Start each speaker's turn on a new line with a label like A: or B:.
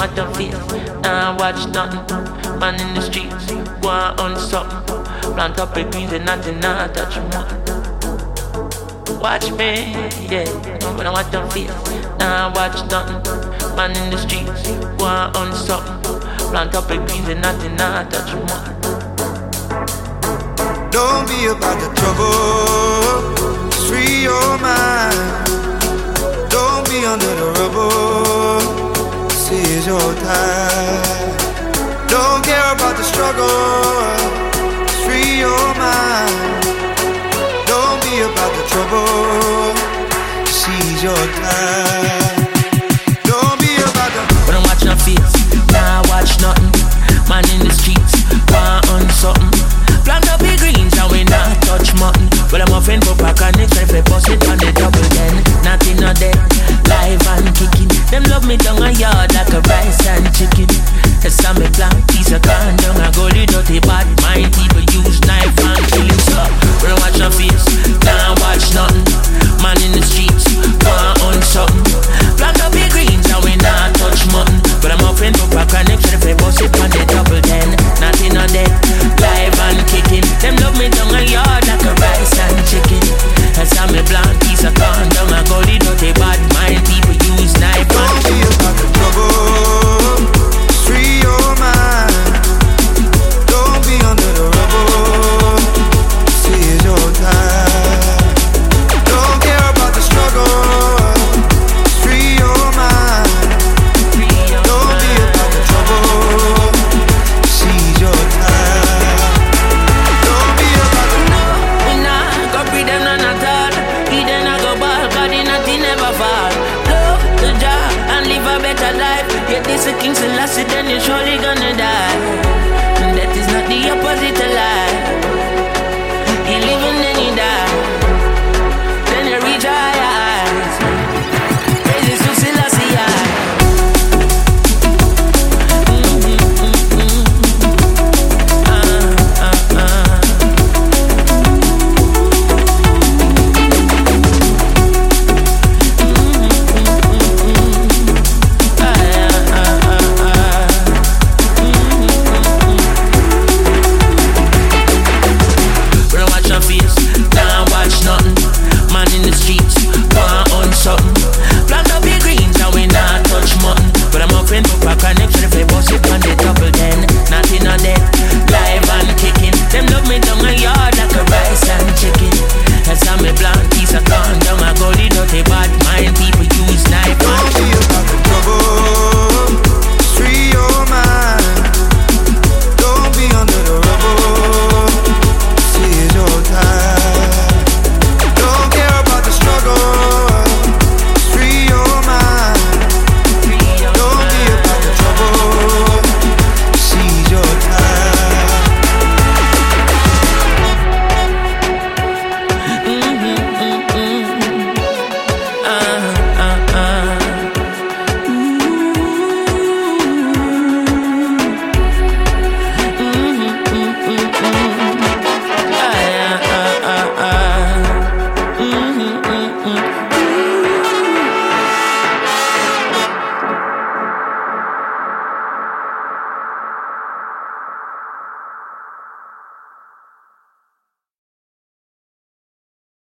A: watch them face, nah watch nothing. Man in the streets, go on something. Plant up a greens and nothing, nah touch nothing. Watch me, yeah. When I watch them face, nah watch nothing. Man in the streets, go on something. Plant up a greens and nothing, nah touch nothing.
B: Don't be about the trouble, just free your mind. Don't be under the rubble, this is your time. Don't care about the struggle, just free your mind. Don't be about the trouble, just seize your time. Don't be about the...
A: When I watch no face, nah watch nothing. Man in the streets, want on something. Plant up the greens and we not touch mutton. Well, I'm offering for pack and next time I bust it on the double then. Nothing not dead, live and kicking. Them love me down a yard like a rice and chicken. Cause I'm a plant piece of condom. I go the dirty bad mind. People use knife and kill him so. When I watch no face, nah watch nothing. Man in the streets, want on something. Plant up the greens and we not touch mutton. But I'm offering for pack and next time I bust it on the double then. Nothing not dead, live and kicking. Them love me down a yard like a rice and chicken. As I'm a blank piece of condom. I go the dirty bad mind. People use knife and
B: don't be about the trouble, just free your mind. Don't be under the rubble, this is your time. Don't care about the struggle, just free your mind. Don't be about the trouble, seize your time. Don't be about the...
A: No, we not go breathe them none at all. He then I go ball, cause the nothing never fall. Love the job and live a better life. Yet this a king Selassie, then you surely gonna die.